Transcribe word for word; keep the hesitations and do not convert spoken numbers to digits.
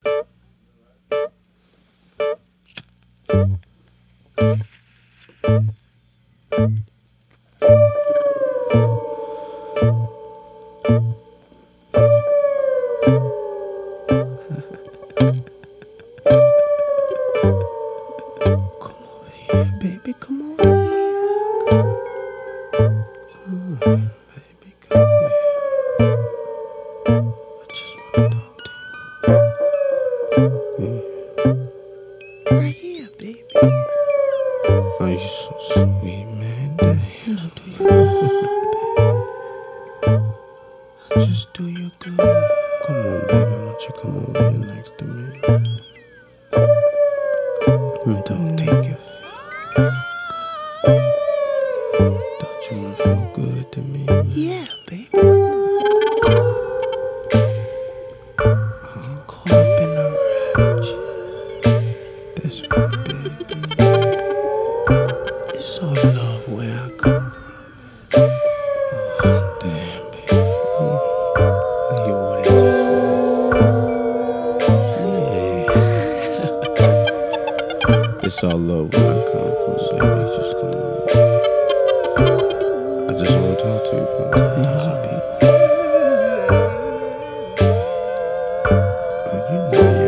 Baby, come over here. Come on, baby, come here. I just wanna talk to you. Yeah. Right here, baby. Oh, you so sweet, man. Damn. I do you wrong, baby. I just do you good. Come on, baby. Why don't you come over here next to me? Let me talk to you. Make you feel. Don't you wanna feel good to me? Man? Yeah, baby, come on. I'm caught up in the rapture. That's right, baby. It's all love where I come from. Oh, damn, baby. Mm. You want it just for me? Yeah. It's all love where I come from, baby. Just come on. I just wanna talk to you, bro. You're so beautiful. Oh, you know you